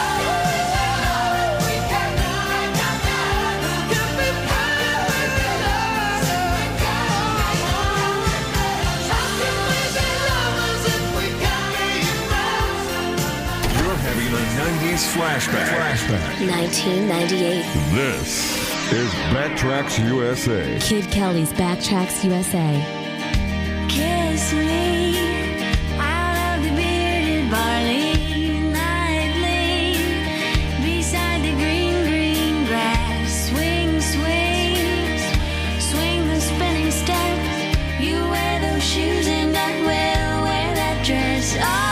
Flashback. 1998. This is Backtracks USA. Kid Kelly's Backtracks USA. Kiss me out of the bearded barley nightly beside the green, green grass. Swing, swing, swing the spinning step. You wear those shoes and I will wear that dress. Oh,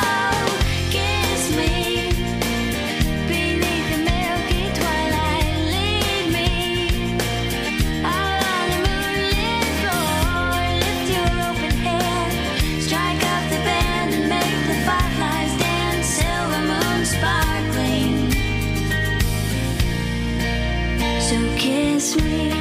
kiss me.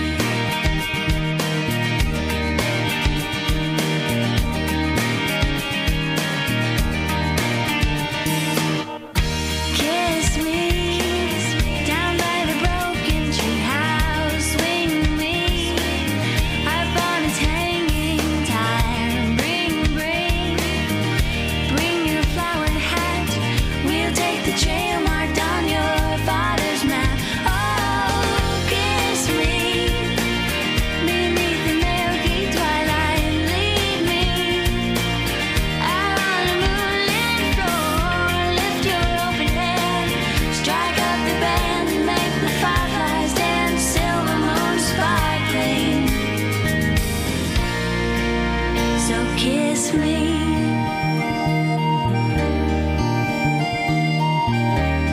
Kiss me down by the broken tree house. Swing me up on its hanging tire. Bring We'll take the trail marked on your father's map. Oh, kiss me beneath the milky twilight. Lead me out on a moonlit floor. Lift your open hand, strike up the band, and make the fireflies dance. Silver moon sparkling. So kiss me.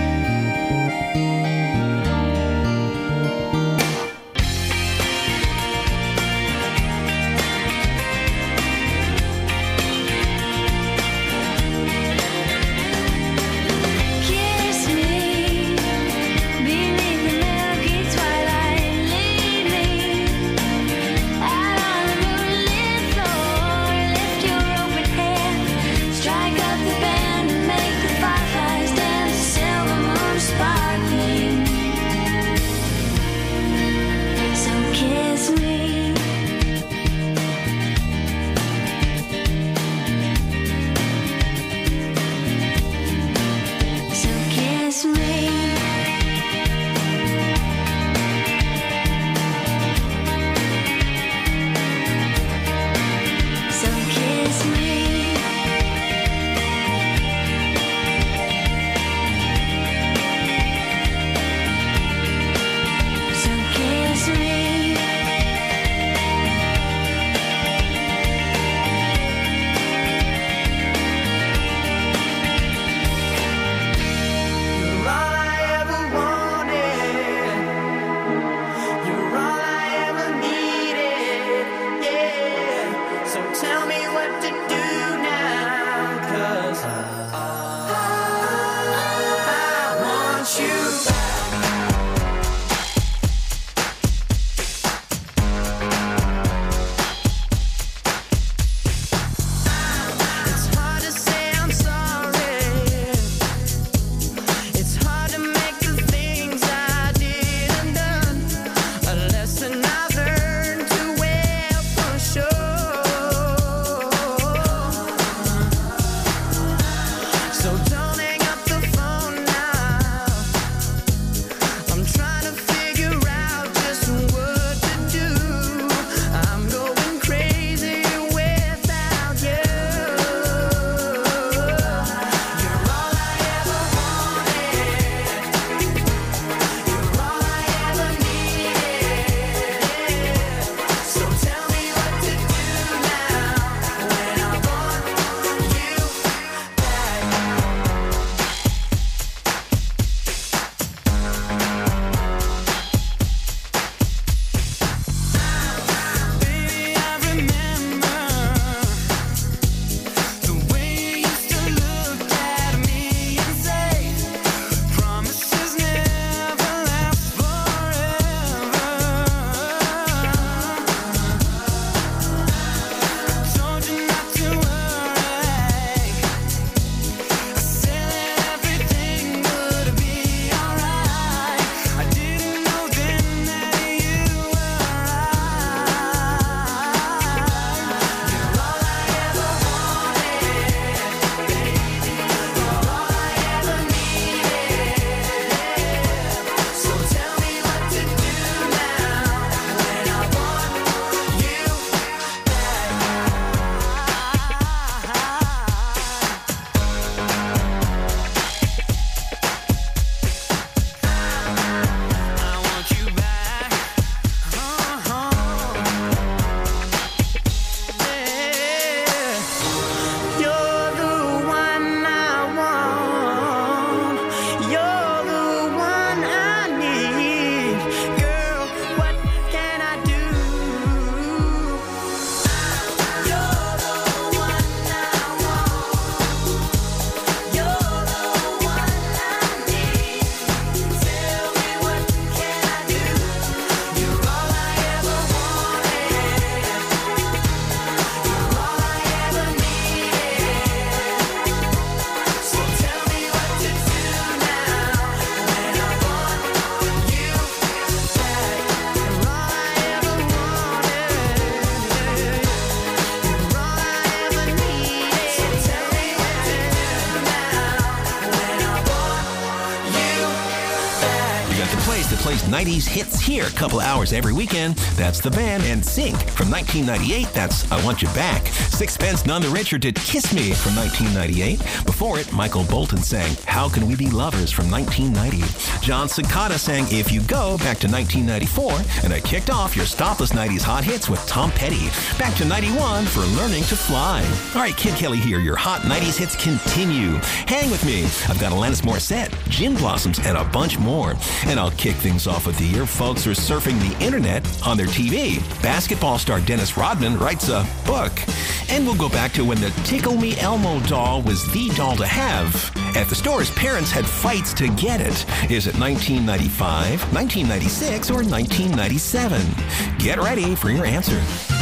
plays 90s hits here a couple hours every weekend. That's The Band and Sync. From 1998, that's I Want You Back. Sixpence None the Richer did Kiss Me from 1998. Before it, Michael Bolton sang How Can We Be Lovers from 1990. John Cicada sang If You Go back to 1994. And I kicked off your Stopless 90s hot hits with Tom Petty. Back to 91 for Learning to Fly. All right, Kid Kelly here. Your hot 90s hits continue. Hang with me. I've got Alanis Morissette, Gin Blossoms, and a bunch more. And I'll kick things off with the year folks are surfing the internet on their TV. Basketball star Dennis Rodman writes a book. And we'll go back to when the Tickle Me Elmo doll was the doll to have. At the stores, parents had fights to get it. Is it 1995, 1996, or 1997? Get ready for your answer.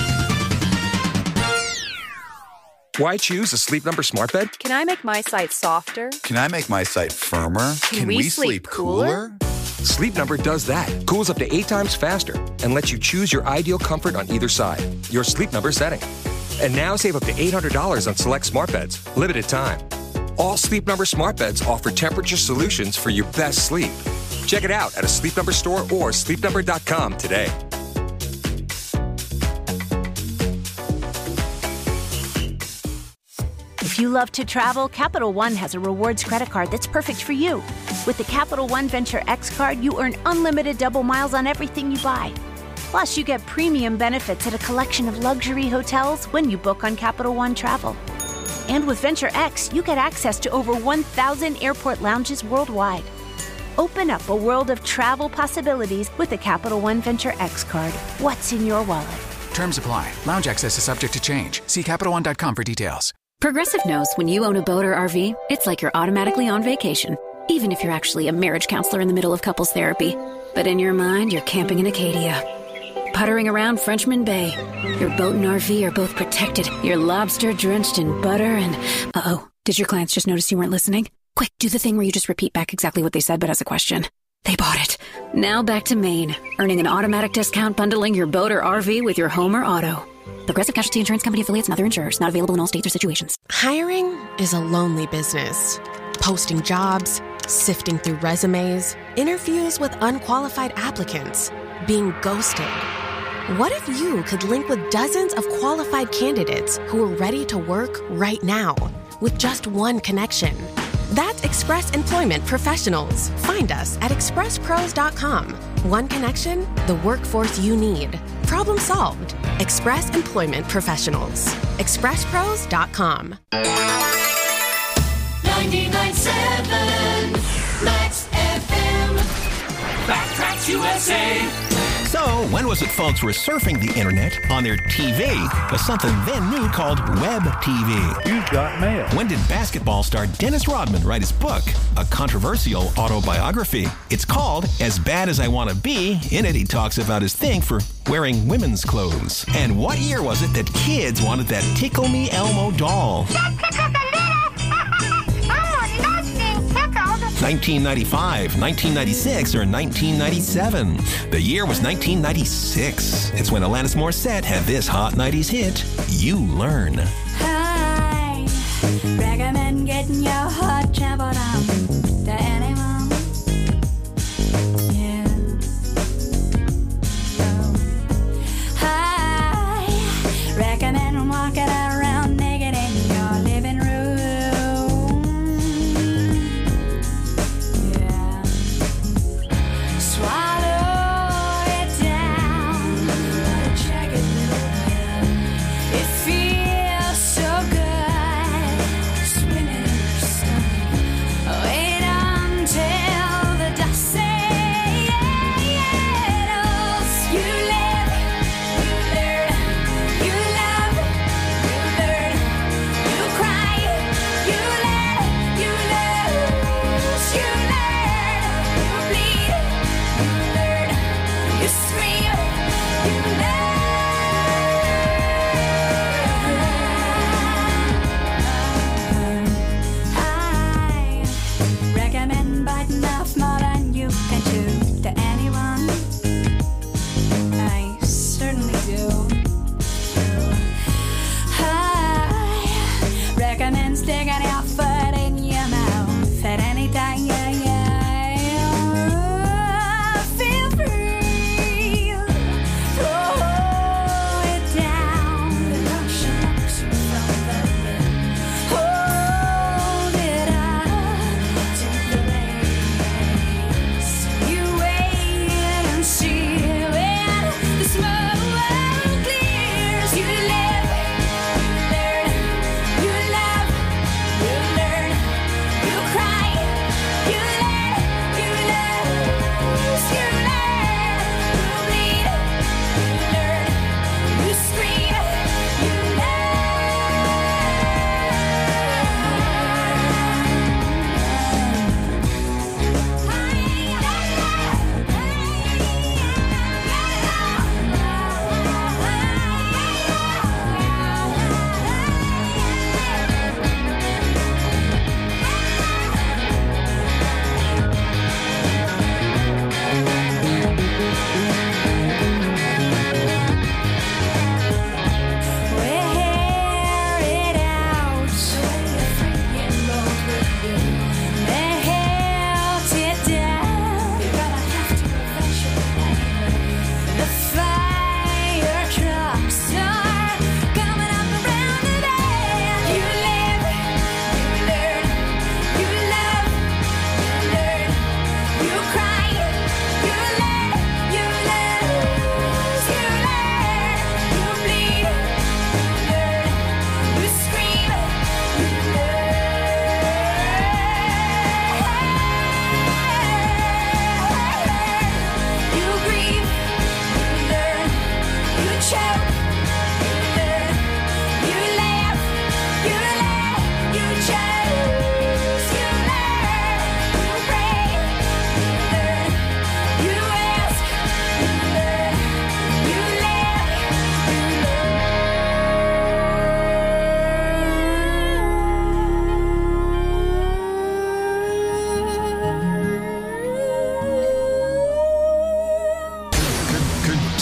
Why choose a Sleep Number smart bed? Can I make my site softer? Can I make my site firmer? Can we sleep cooler? Sleep Number does that. Cools up to 8 times faster and lets you choose your ideal comfort on either side. Your Sleep Number setting. And now save up to $800 on select smart beds. Limited time. All Sleep Number smart beds offer temperature solutions for your best sleep. Check it out at a Sleep Number store or sleepnumber.com today. If you love to travel, Capital One has a rewards credit card that's perfect for you. With the Capital One Venture X card, you earn unlimited double miles on everything you buy. Plus, you get premium benefits at a collection of luxury hotels when you book on Capital One Travel. And with Venture X, you get access to over 1,000 airport lounges worldwide. Open up a world of travel possibilities with the Capital One Venture X card. What's in your wallet? Terms apply. Lounge access is subject to change. See CapitalOne.com for details. Progressive knows when you own a boat or RV, it's like you're automatically on vacation, even if you're actually a marriage counselor in the middle of couples therapy. But in your mind, you're camping in Acadia, puttering around Frenchman Bay. Your boat and RV are both protected. You're lobster drenched in butter and... Uh-oh, did your clients just notice you weren't listening? Quick, do the thing where you just repeat back exactly what they said, but as a question. They bought it. Now back to Maine, earning an automatic discount bundling your boat or RV with your home or auto. Progressive Casualty Insurance Company affiliates and other insurers. Not available in all states or situations. Hiring is a lonely business. Posting jobs, sifting through resumes, interviews with unqualified applicants, being ghosted. What if you could link with dozens of qualified candidates who are ready to work right now with just one connection? That's Express Employment Professionals. Find us at expresspros.com. One connection, the workforce you need. Problem solved. Express Employment Professionals. expresspros.com. 99.7 Max FM. Backtracks USA. So, when was it folks were surfing the internet on their TV? Something then new called Web TV. You've got mail. When did basketball star Dennis Rodman write his book, a controversial autobiography? It's called As Bad as I Want to Be. In it, he talks about his thing for wearing women's clothes. And what year was it that kids wanted that Tickle Me Elmo doll? 1995, 1996, or 1997? The year was 1996. It's when Alanis Morissette had this hot 90s hit, You Learn. Hi, recommend getting your heart trampled on to anyone. Yeah. Oh. Hi, recommend walking around naked in your living room.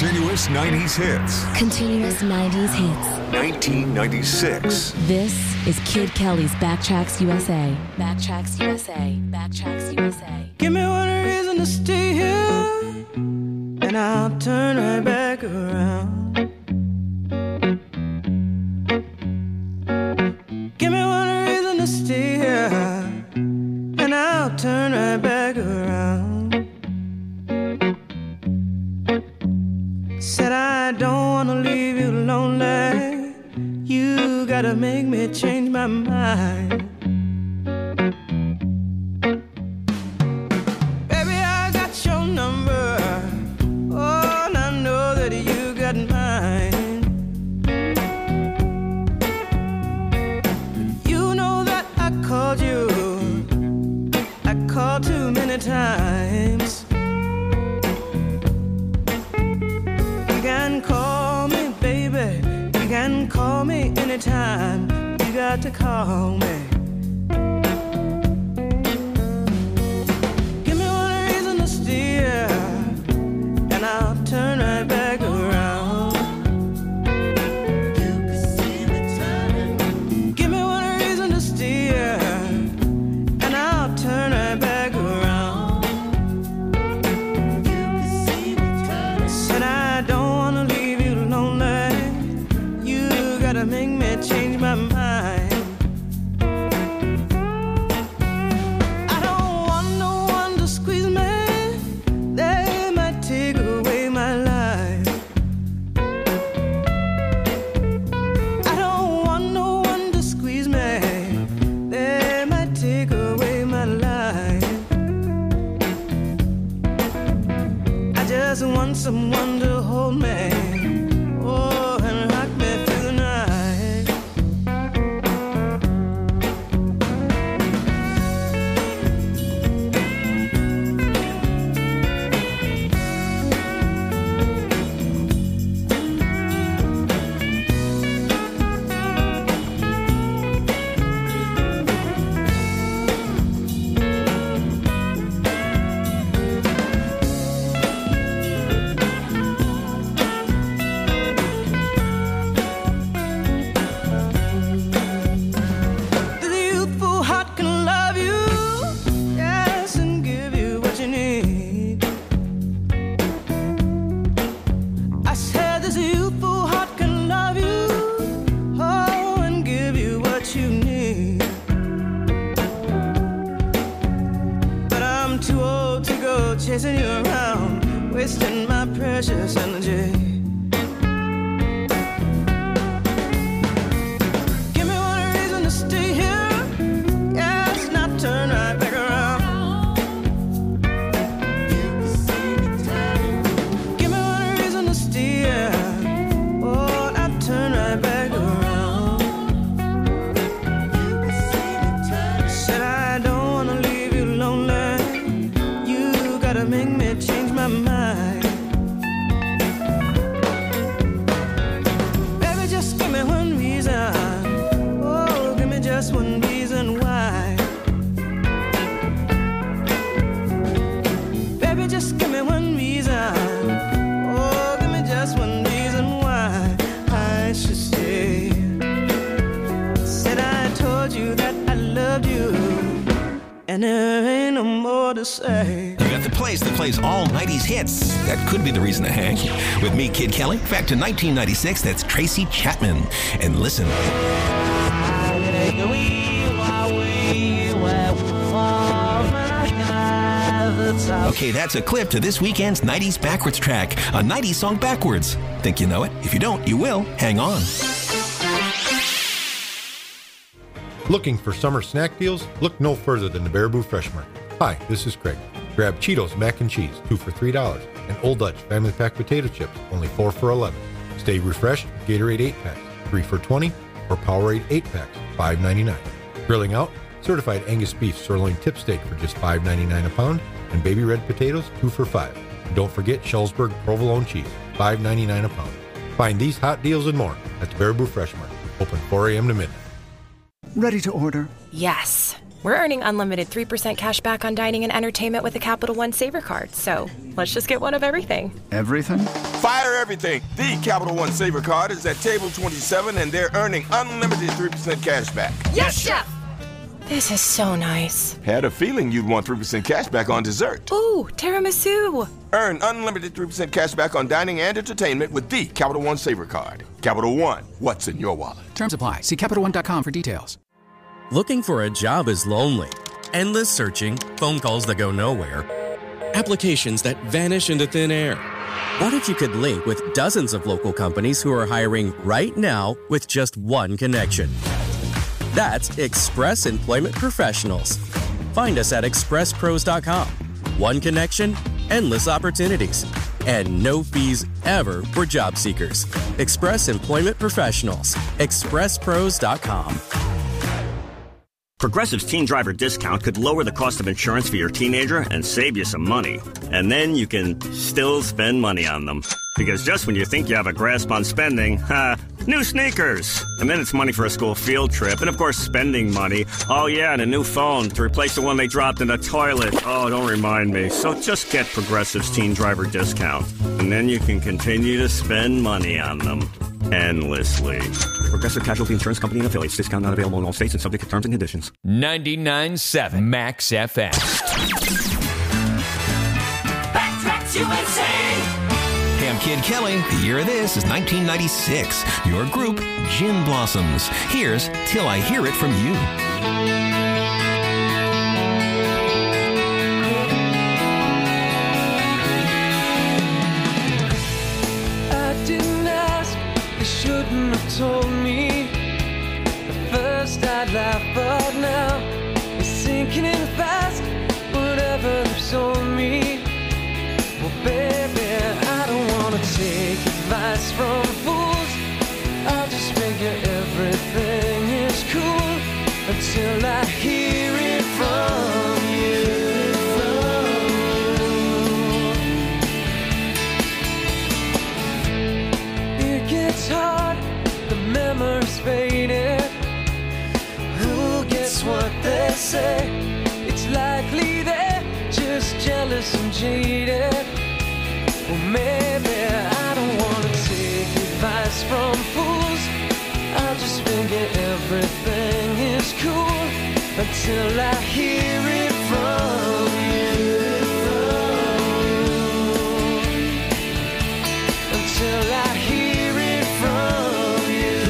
Continuous 90s hits. Continuous 90s hits. 1996. This is Kid Kelly's Backtracks USA. Backtracks USA. Backtracks USA. Give me one reason to stay here, and I'll turn right back around. Give me one reason to stay here, and I'll turn right back around. Said I don't wanna leave you lonely. You gotta make me change my mind. Baby, I got your number. Oh, and I know that you got mine. You know that I called you. I called too many times. You can call me, baby. You can call me anytime. You got to call me. Give me one reason to steer, and I'll turn right back around. You can see me turning. Give me one reason to steer, and I'll turn right back around. You can see me turning. Said I don't wanna leave you lonely. You gotta make me change my mind. I don't want no one to squeeze me. They might take away my life. I don't want no one to squeeze me. They might take away my life. I just want someone to hold me. Oh, and rock me through the night. The youthful heart can love you, yes, and give you what you need. I said this youthful heart can love you, oh, and give you what you need. But I'm too old to go chasing you around, wasting my precious energy. Give me one reason to stay here, yes, and I'll turn right back around. Give me one reason to stay here, oh, and I'll turn right back around. Said I don't wanna leave you lonely. You gotta make me change my mind. Baby, just give me one reason. Oh, give me just one reason why. Baby, just give me one reason. Oh, give me just one reason why I should stay. Said I told you that I loved you, and there ain't no more to say. You got the place that plays all 90s hits. That could be the reason to hang. With me, Kid Kelly. Back to 1996, that's Tracy Chapman. And listen. Okay, that's a clip to this weekend's 90s Backwards track. A 90s song backwards. Think you know it? If you don't, you will. Hang on. Looking for summer snack deals? Look no further than the Baraboo Fresh Market. Hi, this is Craig. Grab Cheetos Mac and Cheese, 2 for $3, and Old Dutch Family Pack Potato Chips, only 4 for $11. Stay refreshed, Gatorade 8-packs, 3 for $20, or Powerade 8-packs, $5.99. Grilling out, certified Angus beef sirloin tip steak for just $5.99 a pound, and baby red potatoes, 2 for $5. And don't forget Schellsberg provolone cheese, $5.99 a pound. Find these hot deals and more at the Baraboo Fresh Market, open 4 a.m. to midnight. Ready to order? Yes. We're earning unlimited 3% cash back on dining and entertainment with a Capital One Saver Card. So let's just get one of everything. Everything? Fire everything. The Capital One Saver Card is at table 27, and they're earning unlimited 3% cash back. Yes, Chef! This is so nice. Had a feeling you'd want 3% cash back on dessert. Ooh, tiramisu. Earn unlimited 3% cash back on dining and entertainment with the Capital One Saver Card. Capital One, what's in your wallet? Terms apply. See CapitalOne.com for details. Looking for a job is lonely. Endless searching, phone calls that go nowhere, applications that vanish into thin air. What if you could link with dozens of local companies who are hiring right now with just one connection? That's Express Employment Professionals. Find us at expresspros.com. One connection, endless opportunities, and no fees ever for job seekers. Express Employment Professionals. expresspros.com. Progressive's Teen Driver discount could lower the cost of insurance for your teenager and save you some money. And then you can still spend money on them. Because just when you think you have a grasp on spending, new sneakers. And then it's money for a school field trip. And of course, spending money. Oh yeah, and a new phone to replace the one they dropped in the toilet. Oh, don't remind me. So just get Progressive's Teen Driver discount. And then you can continue to spend money on them. Endlessly. Progressive Casualty Insurance Company and affiliates. Discount not available in all states and subject to terms and conditions. 99.7 Max FM. Backtracks USA. Hey, I'm Kid Kelly. The year of this is 1996. Your group, Gin Blossoms. Here's Till I Hear It From You. Shouldn't have told me. At first I'd laugh, but now it's sinking in fast. Whatever they've sold me. Well, baby, I don't wanna take advice from fools. I'll just figure everything is cool until I hear it from you. It gets hard, the memory's faded. Who gets what they say? It's likely they're just jealous and jaded. Well, maybe I don't wanna take advice from fools. I'll just figure everything is cool until I hear it from you. Until I hear it from you.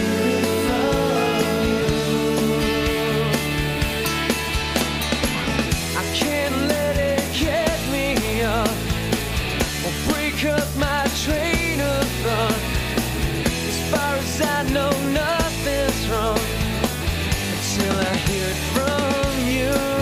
I can't let it get me up or break up my train of thought. As far as I know, nothing's wrong until I hear it from you.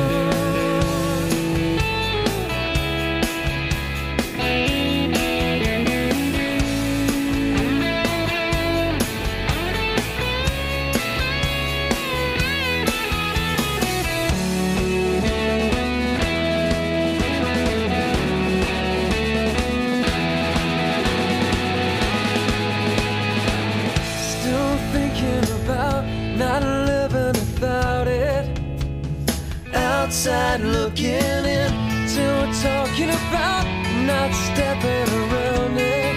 Not living without it. Outside looking in till we're talking about not stepping around it.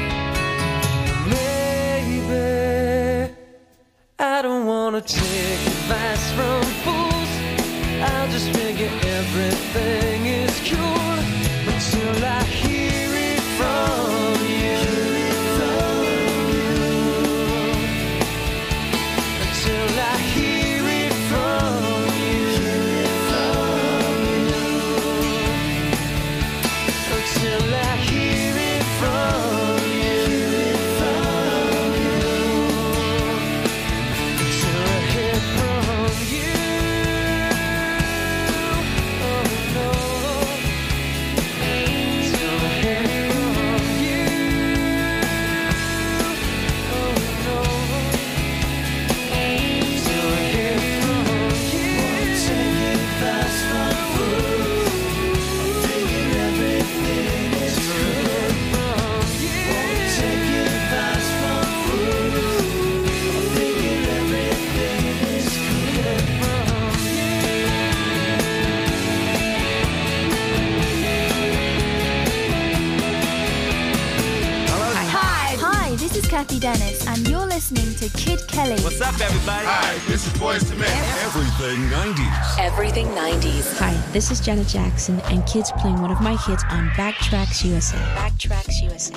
Maybe I don't wanna take advice from fools. I'll just figure everything is cool until I hear it from you. Until I hear it from you. Until I hear it from Kathy Dennis, and you're listening to Kid Kelly. What's up, everybody? Hi, this is Boyz II Men. Everything 90s. Everything 90s. Hi, this is Janet Jackson, and Kids playing one of my hits on Backtracks USA. Backtracks USA.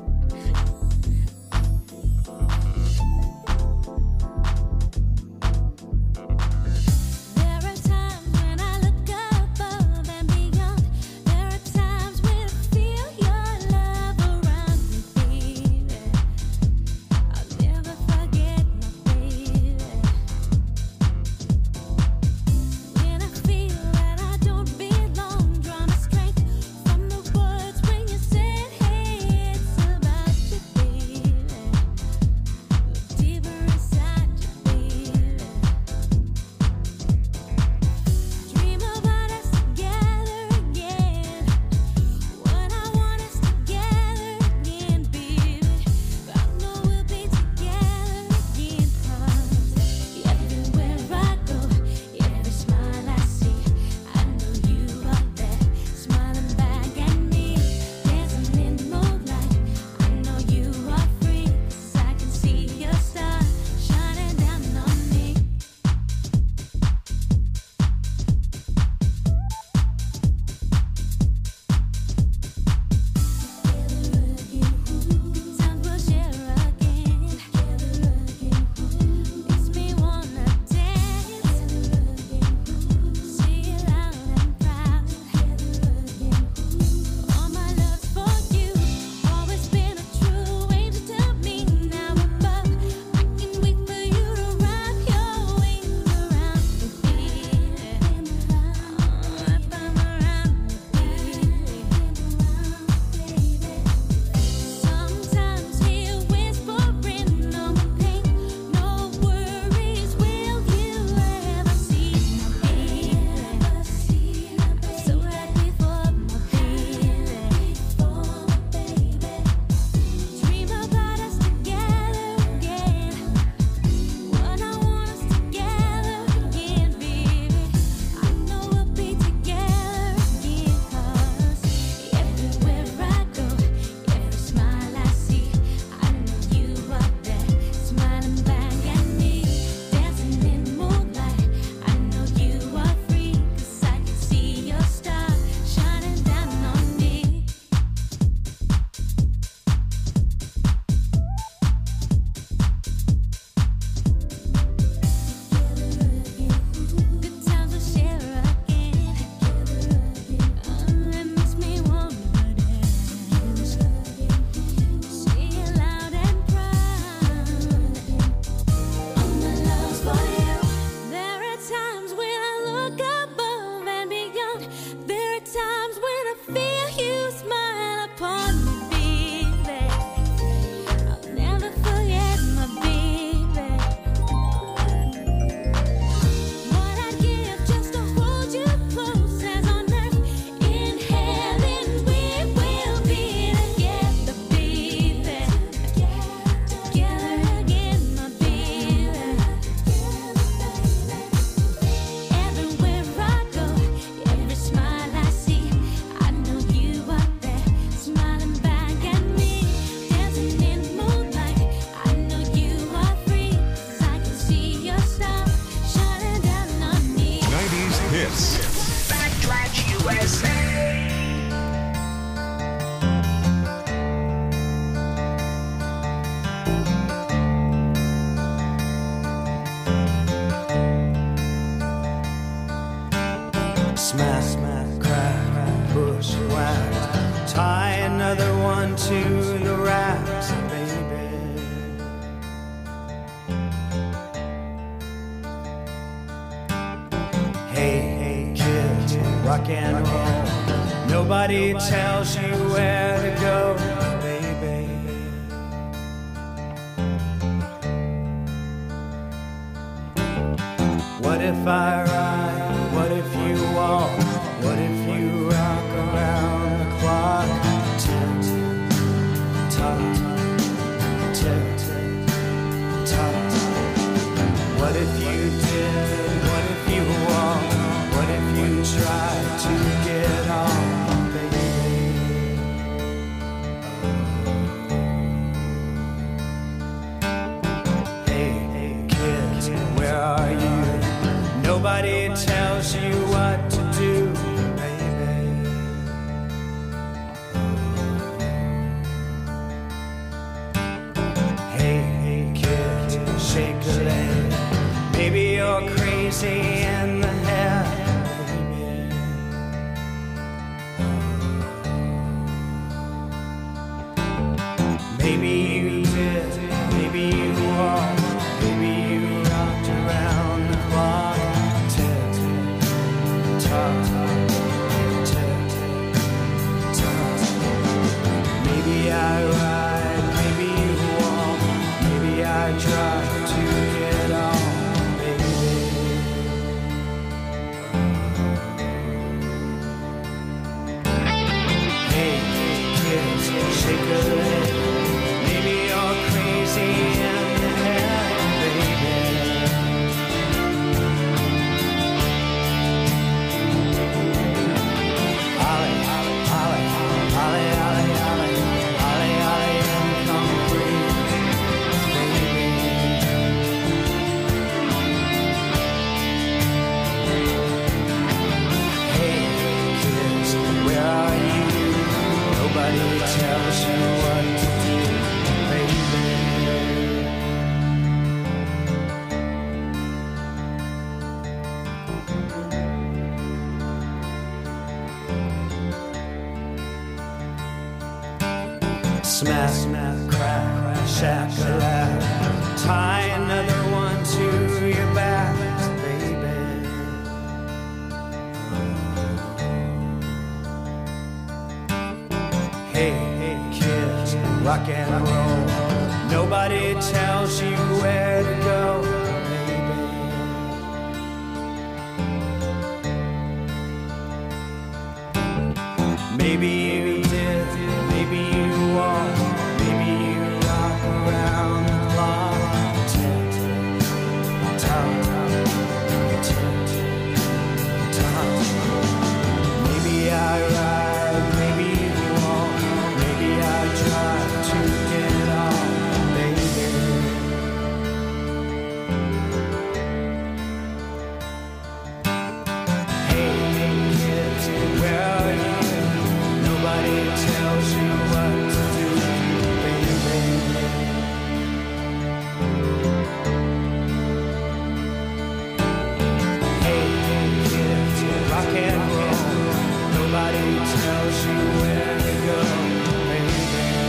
Smack, crack, bushwhacked. Tie another one to the racks, baby. Hey, kid, rock and roll. Nobody tells you where to go, baby. What if I ride? What if you walk? What if you rock around the clock? Tick, tock, tick, tock. What if you did? What if you walk? What if you tried to get on, baby? crazy in the head, baby. Maybe you did, maybe you walked, maybe you rocked around the clock. Tick, tock, tick, tock. Maybe I ride, maybe you walk, maybe I try to get on, baby. Hey, kids, shake a leg. Maybe you're crazy in the head, baby. Ollie, Ollie, Ollie, Ollie, Ollie, Ollie, Ollie, Ollie, and come free, baby. Hey, kids, where are you? Nobody tells you what to do, baby. Smack, smack, crack, shack-a-lack. Tie another one to your back, baby. Hey, hey, kids, rock and roll. Nobody tells you where to go, baby. Maybe you did, maybe you walked, maybe you rock around the clock. Tick, tock, tick, tock. Maybe I ride, maybe you walk, maybe I try to get on, baby. Hey, hey, kids, where are you? Nobody tells you what to do, baby. Hey, hey, kids, rock and roll. Nobody tells you where to go, baby.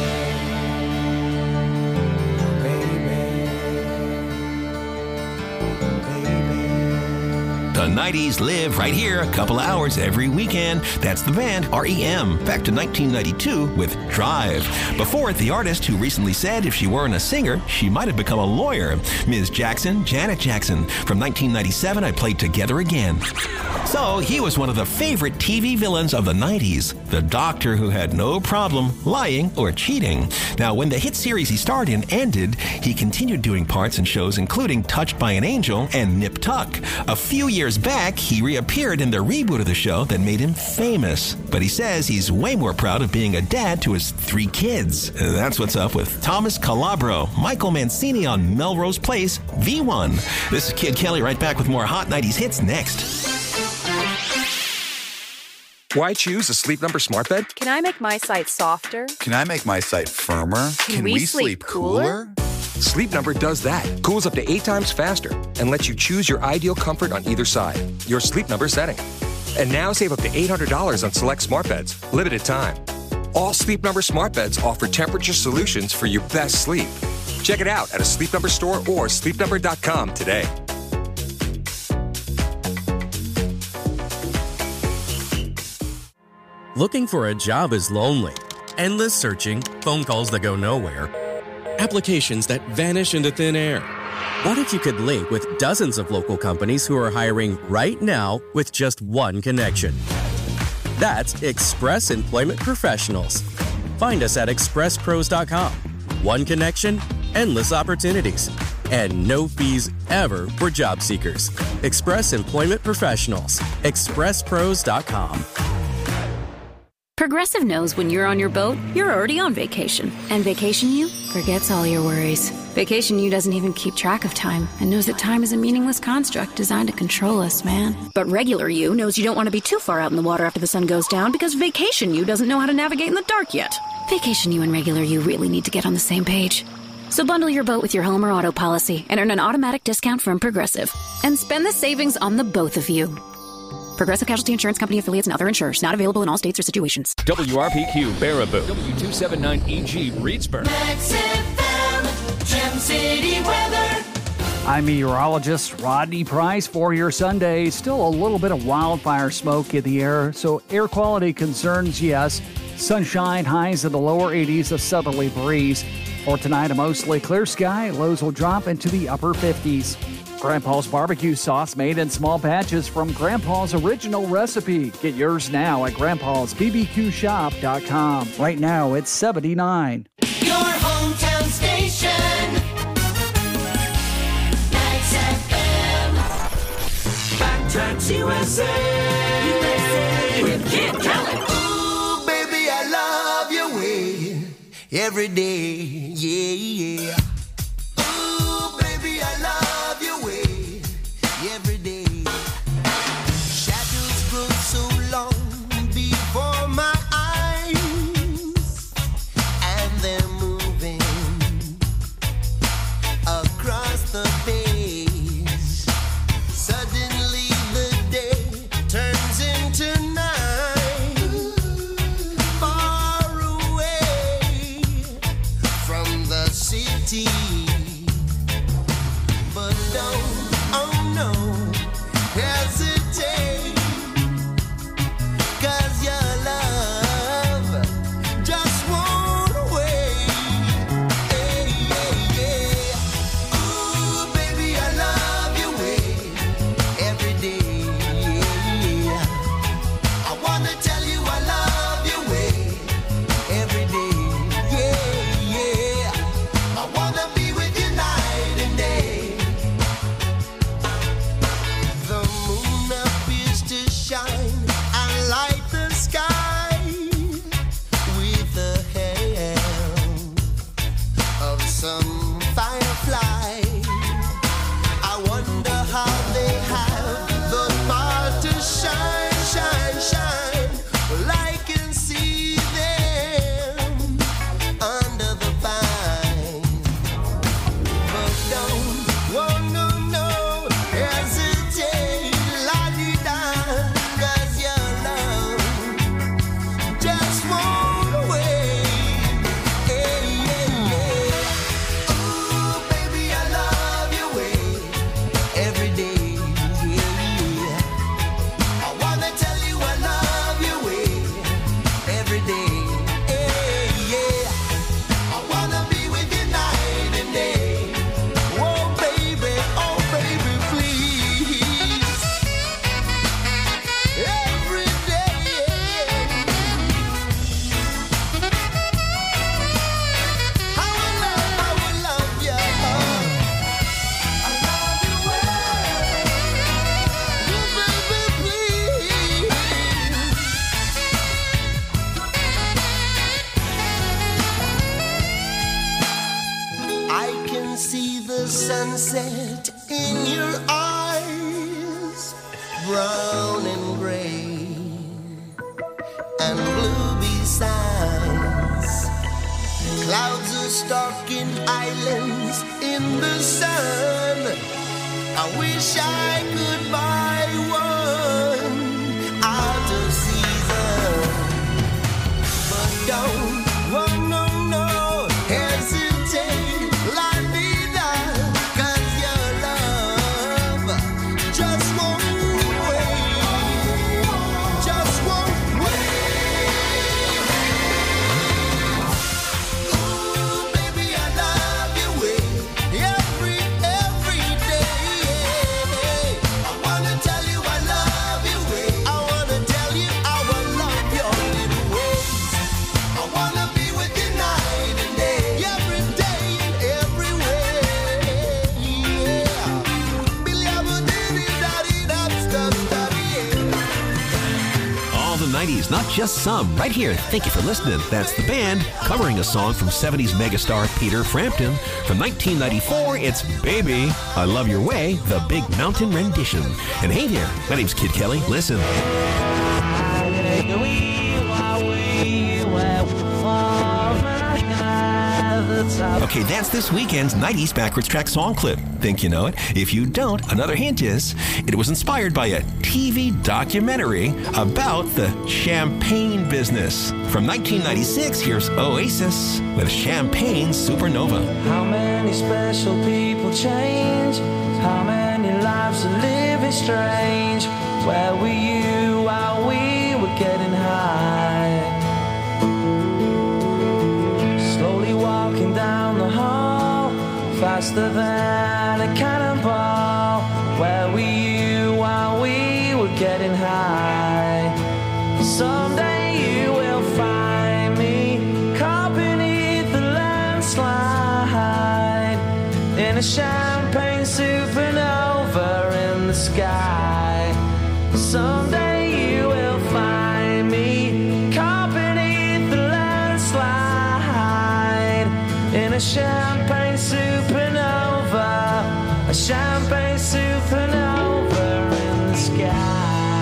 The 90s live right here, a couple hours every weekend. That's the band REM, back to 1992 with Drive. Before it, the artist who recently said if she weren't a singer, she might have become a lawyer. Ms. Jackson, Janet Jackson. From 1997, I played Together Again. So he was one of the favorite TV villains of the 90s, the doctor who had no problem lying or cheating. Now, when the hit series he starred in ended, he continued doing parts in shows including Touched by an Angel and Nip Tuck. A few years back, he reappeared in the reboot of the show that made him famous. But he says he's way more proud of being a dad to his 3 kids. That's what's up with Thomas Calabro, Michael Mancini on Melrose Place, V1. This is Kid Kelly, right back with more Hot 90s hits next. Why choose a Sleep Number smart bed? Can I make my site softer? Can I make my site firmer? Can we sleep cooler? Sleep Number does that. Cools up to 8 times faster and lets you choose your ideal comfort on either side. Your Sleep Number setting. And now save up to $800 on select smart beds. Limited time. All Sleep Number smart beds offer temperature solutions for your best sleep. Check it out at a Sleep Number store or sleepnumber.com today. Looking for a job is lonely. Endless searching, phone calls that go nowhere, applications that vanish into thin air. What if you could link with dozens of local companies who are hiring right now with just one connection? That's Express Employment Professionals. Find us at expresspros.com. One connection, endless opportunities, and no fees ever for job seekers. Express Employment Professionals. expresspros.com. Progressive knows when you're on your boat, you're already on vacation. And Vacation You forgets all your worries. Vacation You doesn't even keep track of time and knows that time is a meaningless construct designed to control us, man. But Regular You knows you don't want to be too far out in the water after the sun goes down because Vacation You doesn't know how to navigate in the dark yet. Vacation You and Regular You really need to get on the same page. So bundle your boat with your home or auto policy and earn an automatic discount from Progressive. And spend the savings on the both of you. Progressive Casualty Insurance Company affiliates and other insurers. Not available in all states or situations. WRPQ Baraboo, W279EG Reedsburg. Max FM, Gem City weather. I'm meteorologist Rodney Price for your Sunday. Still a little bit of wildfire smoke in the air, so air quality concerns, yes. Sunshine, highs in the lower 80s, a southerly breeze. For tonight, a mostly clear sky. Lows will drop into the upper 50s. Grandpa's barbecue sauce made in small batches from Grandpa's original recipe. Get yours now at grandpa'sbbqshop.com. Right now, it's $79. Your hometown station. Max FM. Backtracks USA. With Kid Kelly. Ooh, baby, I love your way. Every day, yeah, yeah. Ooh, baby, I love your way. Every day. Shadows grow so long before my eyes, and they're moving across the page. Suddenly the day turns into night. Far away from the city, but don't, oh no, hesitate, 'cause your love just won't wait. Hey, yeah, yeah. Ooh, baby, I love your way every day. Yeah. I wanna tell you I love your way every day. Yeah, yeah. I wanna be with you night and day. The moon appears to shine and light the sky with the help of some firefly. I wonder how they have the power to shine, shine, shine. Well, I can see them under the vine. But don't, oh no, no, hesitate, la-di-da, 'cause your love just won't wait. Hey, yeah, yeah. Ooh, baby, I love your way every day. Yeah. I wanna tell you I love your way every day. Hey, yeah. I wanna be with you night and day. Oh baby, please. Every day. I will love you. I love you well. Oh baby, please. I can see the sunset in your eyes, brown and gray and blue besides. Clouds are stalking islands in the sun. I wish I could buy one out of season, but don't, oh no, no, hesitate, la-di-da, 'cause your love just won't wait, just won't wait. Ooh, baby, I love your way every day. I wanna tell you I love your way. I wanna tell you I will love your little ways. I wanna be with you night and day, every day and every way. Yeah. All the 90s, not just some. Right here. Thank you for listening. That's the band covering a song from 70s megastar Peter Frampton. From 1994, it's Baby, I Love Your Way, the Big Mountain rendition. And hey there, my name's Kid Kelly. Listen. Okay, that's this weekend's 90s Backwards Track song clip. Think you know it? If you don't, another hint is it was inspired by a TV documentary about the champagne business. From 1996, here's Oasis with Champagne Supernova. How many special people change? How many lives are living strange? Where were you while we were getting high? Slowly walking down the hall, faster than a cannonball. Where were you while we were getting high? Someday you will find me caught beneath the landslide in a champagne supernova in the sky. Someday you will find me caught beneath the landslide in a champagne supernova, a champagne supernova in the sky.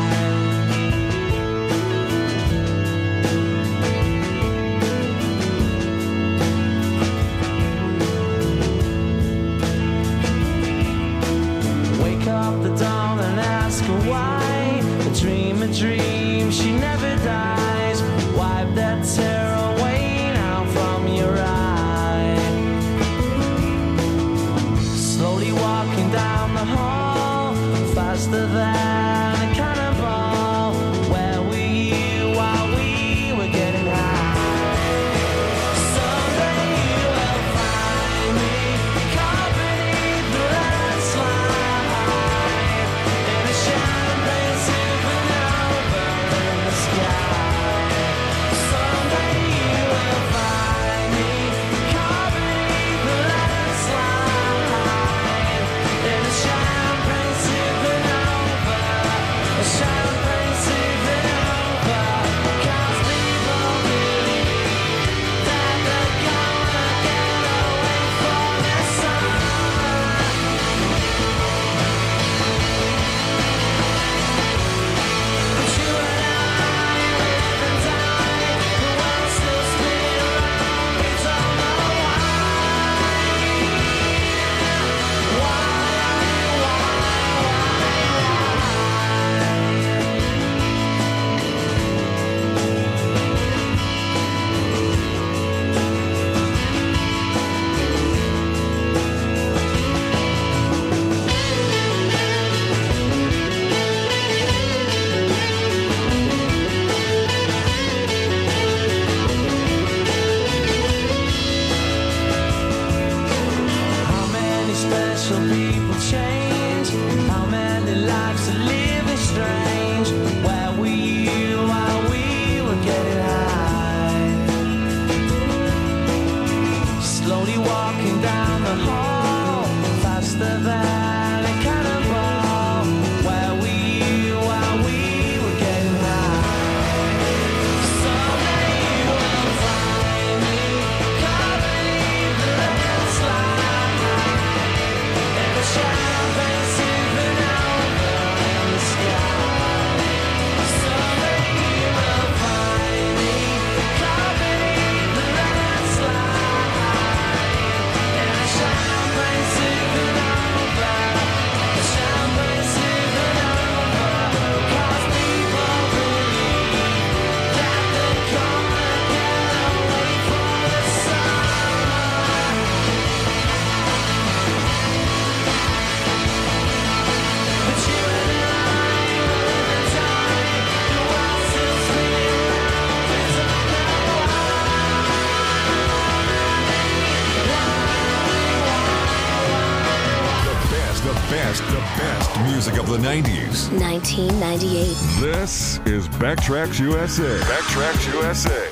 Up the dawn and ask her why. A dream, she never dies. Wipe that tear away now from your eye. Slowly walking down the hall, faster than a cannonball. Where were you while we were getting high? Someday you will find me caught beneath the landslide. The best music of the 90s. 1998. This is Backtracks USA. Backtracks USA.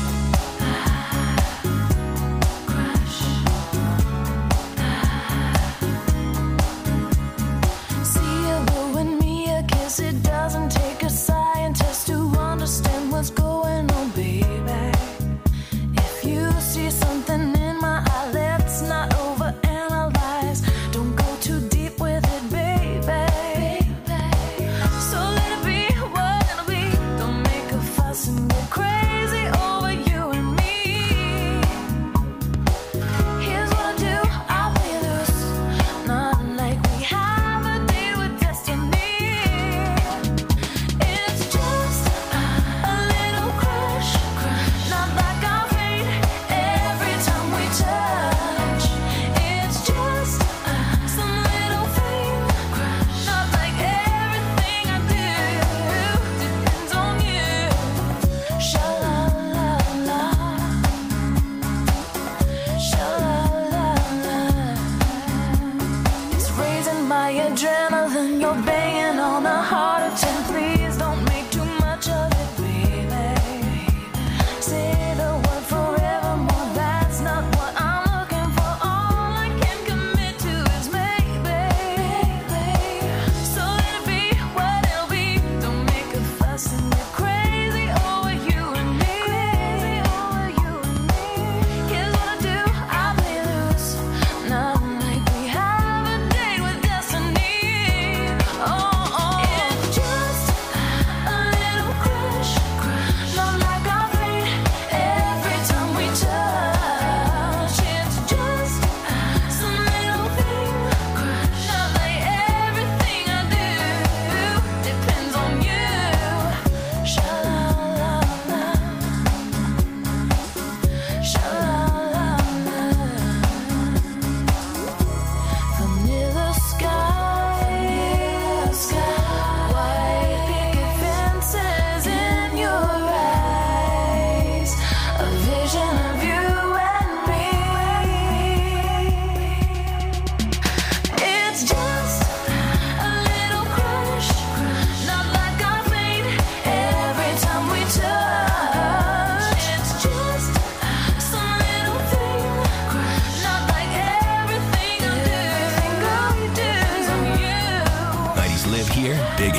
See you blowing me a kiss. It doesn't take a scientist to understand what's going on, baby. If you see something in my eye, let's not overanalyze. Don't go too deep with it, baby. So let it be what it'll be. Don't make a fuss and get crazy over you and me. Here's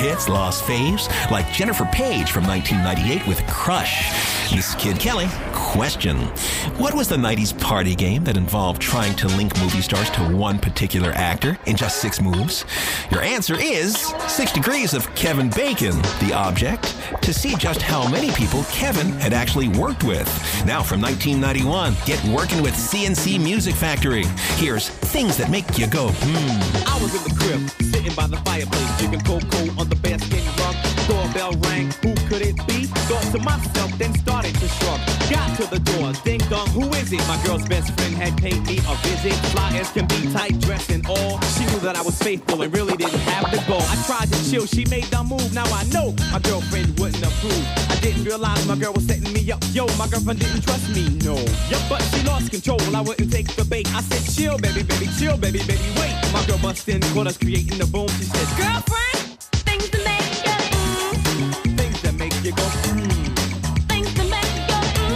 hits, lost faves, like Jennifer Page from 1998 with Crush. This is Kid Kelly. Question. What was the 90s party game that involved trying to link movie stars to one particular actor in just 6 moves? Your answer is 6 Degrees of Kevin Bacon. The object? To see just how many people Kevin had actually worked with. Now from 1991, get working with CNC Music Factory. Here's Things That Make You Go, I was in the crib, sitting by the fireplace, drinking cocoa on the bearskin rug. Doorbell rang, who could it be? Thought to myself, then started to shrug. Got to the door, ding dong, who is it? My girl's best friend had paid me a visit. Fly as can be, tight dress and all. She knew that I was faithful and really didn't have the goal. I tried to chill, she made the move. Now I know my girlfriend wouldn't approve. I didn't realize my girl was setting me up. Yo, my girlfriend didn't trust me, no. Yep, but she lost control. I wouldn't take the bait. I said, chill, baby, baby, chill, baby, baby, wait. My girl bust in, caught us creating the boom. She said, girlfriend, things that make you things that make you go things that make you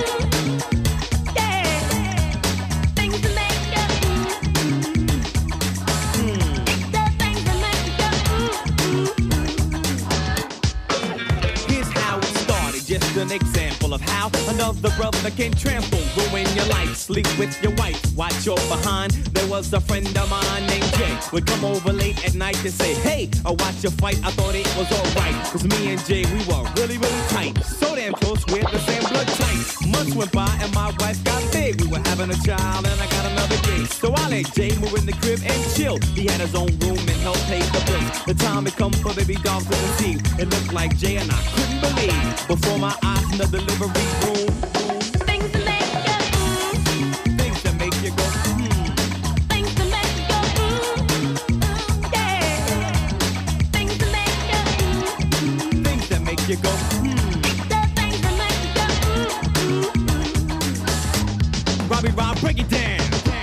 yeah. Things that make you the things that make you Here's how it started, just an example of how another brother can trample, ruin your life, sleep with your wife, watch your behind. There was a friend of mine named Jay, would come over late at night to say, hey, I watch your fight, I thought it was alright, cause me and Jay, we were really, really tight, so damn close, we're the same blood type. Months went by and my wife got big, we were having a child and I got another kid, so I let Jay move in the crib and chill. He had his own room and helped pay the bills. The time had come for baby dolls to conceive. It looked like Jay and I couldn't believe, before my eyes in the delivery room. Things that make you things that make you go things that make you yeah. Things that make you things that make you go the things that make you Robbie Rob, break it down.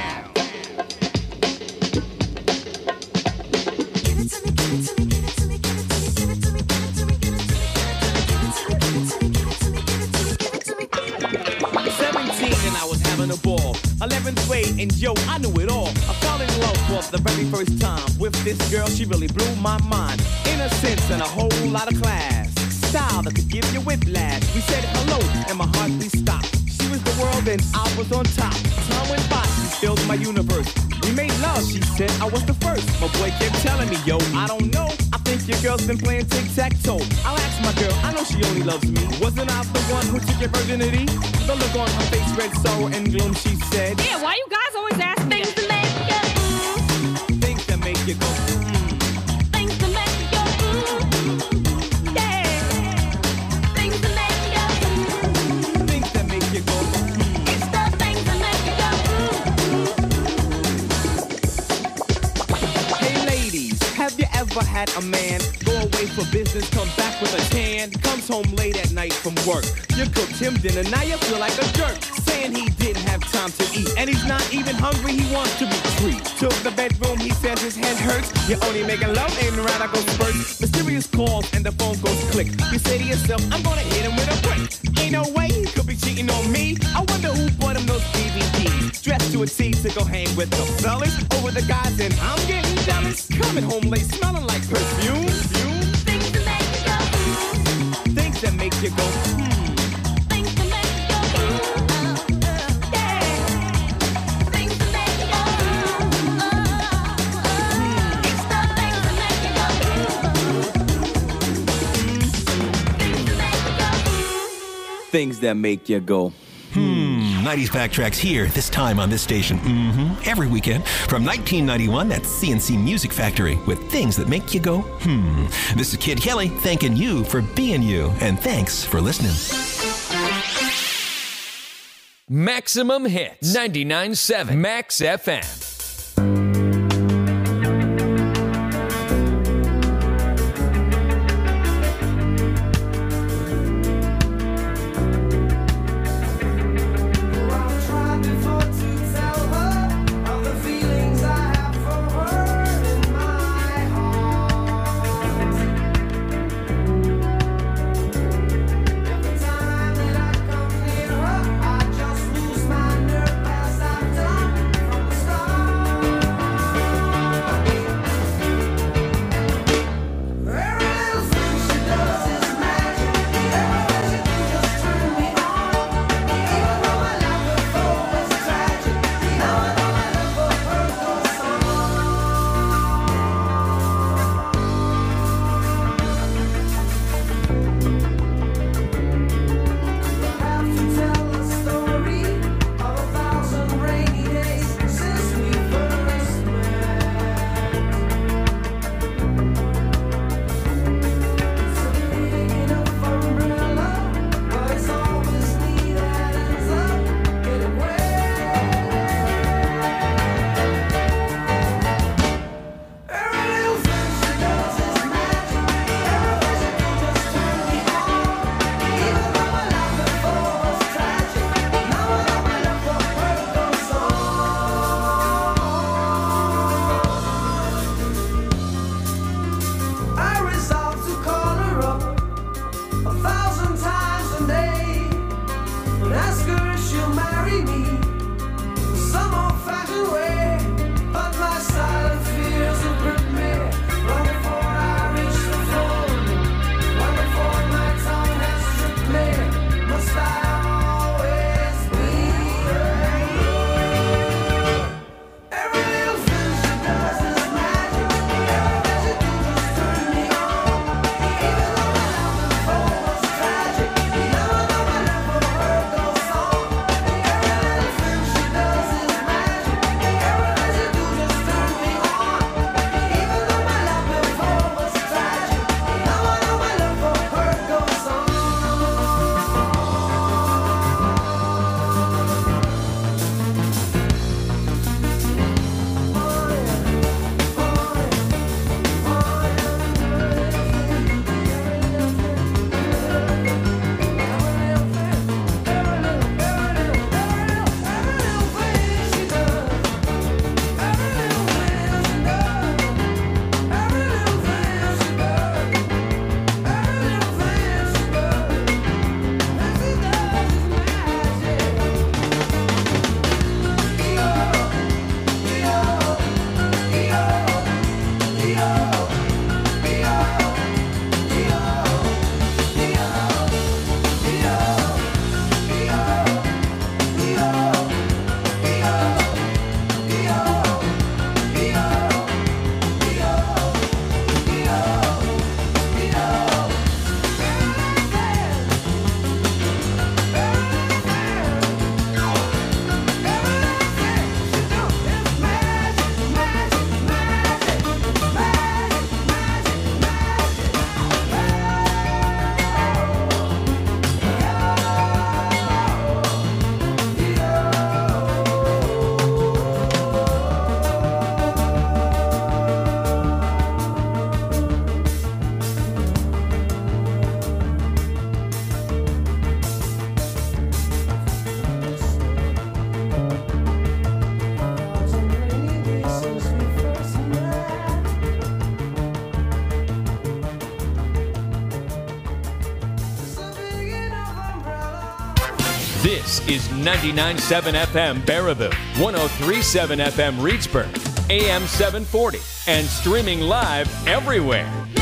Give it to me, give it to me, give it to me, give it to me, give it to me, give it to me, give it to me, give it to me, give it to me, give it to me, give it to me, give it to me. 17 and I was having a ball. 11th grade and yo, I knew it all. I fell in love for the very first time with this girl. She really blew my mind. Innocence and a whole lot of class. Style that could give you whiplash. We said hello and my heartbeat stopped. She was the world and I was on top. Time went by, she filled my universe. We made love, she said I was the first. My boy kept telling me, yo, I don't know. I think your girl's been playing tic-tac-toe. I'll ask my girl, I know she only loves me. Wasn't I the one who took your virginity? The look on her face, red sorrow and gloom, she said, yeah, why you guys always ask me things that make you things that make you go things that make you go yeah. Things that make you things that make you go it's the things that make you go. Hey ladies, have you ever had a man go away for business, come back with a tan, comes home late at night from work, you cooked him dinner, now you feel like a jerk, saying he didn't have time to eat, and he's not even hungry, he wants to be treated. To the bedroom, he says his head hurts, you're only making love, ain't around, I go spurts, mysterious calls and the phone goes click, you say to yourself, I'm gonna hit him with a brick, ain't no way he could be cheating on me, I wonder who bought him those DVDs, dressed to a T to go hang with the fellas, over the guys and I'm getting jealous, coming home late, smelling like perfume, things that make you go, things that make you go, things that make you go, yeah, things that make you go, it's the things that make you go, things that make you go. 90s Backtracks here, this time on this station. Every weekend from 1991, that's CNC Music Factory with things that make you go, This is Kid Kelly thanking you for being you, and thanks for listening. Maximum Hits 99.7 Max FM. I just lose my nerve as I've done from the start. This is 99.7 FM Baraboo, 103.7 FM Reedsburg, AM 740, and streaming live everywhere.